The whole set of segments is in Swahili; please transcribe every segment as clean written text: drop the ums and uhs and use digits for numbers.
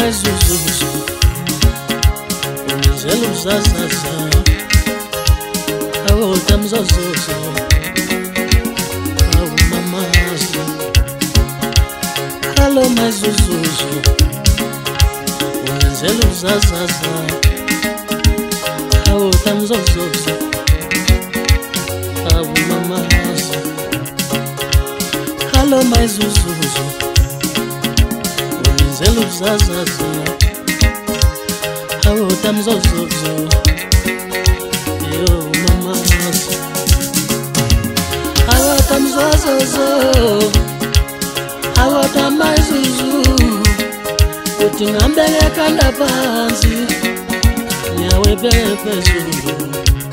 mais uso Zelo zazaza Awo tamzozozo Awo mamazo Halo mais uso Zelo zazaza Awo tamzozozo Awo mamazo Halo mais uso Zelo zazaza Awo tamzozozo Yo mama Awo tamzozozo Awo tamazuzu Utingambele kanda panzi Nyawe pepe zulu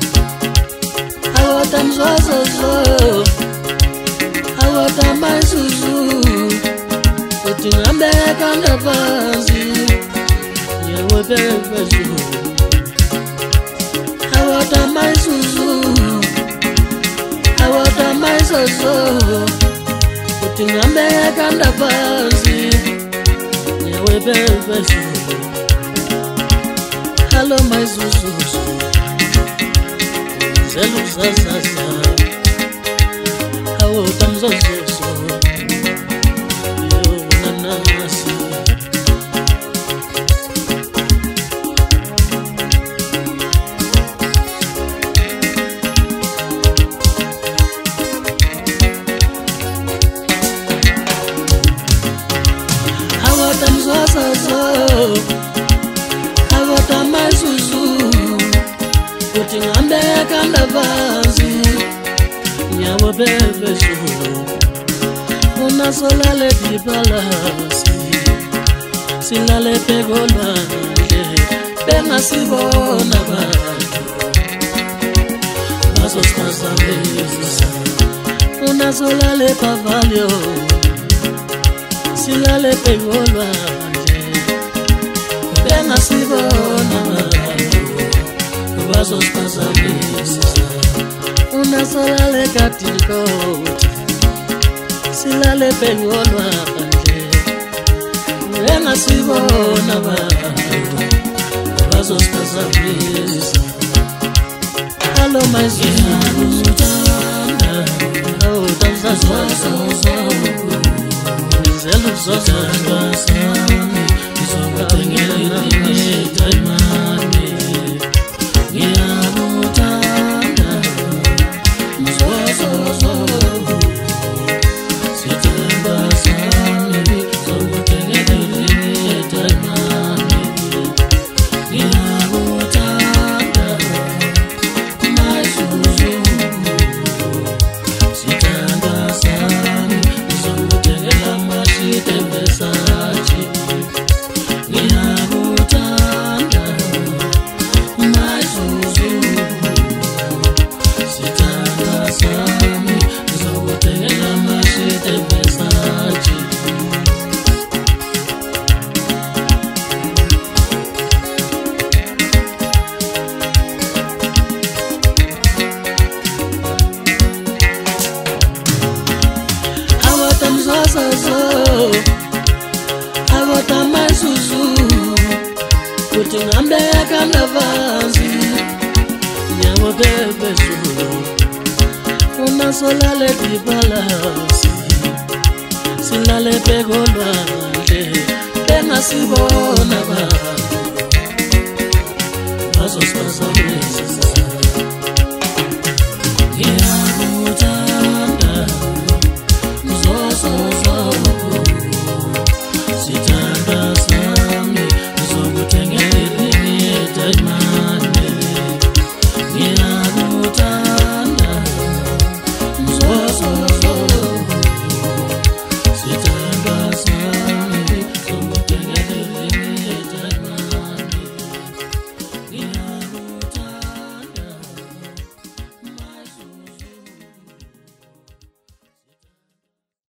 Awo tamzozozo Awo tamazuzu Utingambele kanda panzi Nyawe pepe zulu Awata mai suzu Awata mai sozo Utingambe kanda panzi Nyawe pepe zulu Halo mai suzu Zelu zazaza Awata mzozozo Yo nanasi Awata mazuzu Utingambe kanda vazi Nyawa bebe zulu Una solale di balasi Silale pegolande Bena sibona bando Vasos pasabeza Una solale pavalio Silale pegolande Bena sibona Vasos pasabeza Una solale katikoti Silale pegolande Bena sibona Vasos pasabeza Halo mais umutanda Oh, tamzazaza Zelo zazaza Izobatengela taimani Ngiyamutanda Mzozozo Sithemba sami Izobutengela taimani Ngiyamutanda Maisuzu Sithemba sami Izobutengela mashite Versace Ngiyakutanda Maisuzu Sithanda sami Izobutengela mashite Versace Awata mzozozo Awata maisuzu Utingambe kanda vazi Nyawa bebe zulu Una solale di balasi Silale pegolande Bena sibona bando Vasos pasabeza Yeah